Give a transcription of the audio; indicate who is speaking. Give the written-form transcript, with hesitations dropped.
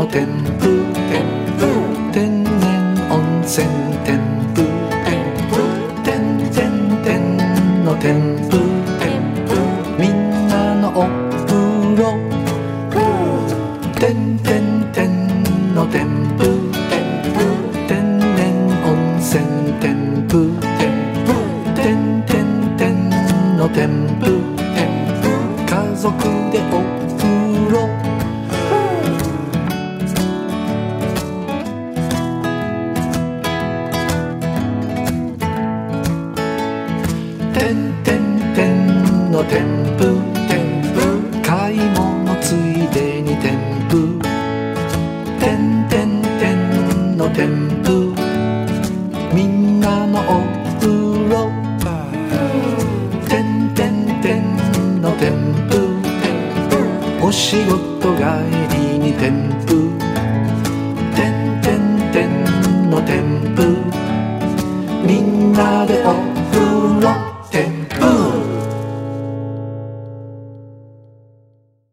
Speaker 1: 天風天然温泉天風天天天の天風みんなのお風呂天天天の天風天然温泉天風天天天の天風家族でお風呂天天天の天風買い物ついでに天風天天天の天風みんなのお風呂天天天の天風お仕事帰りに天風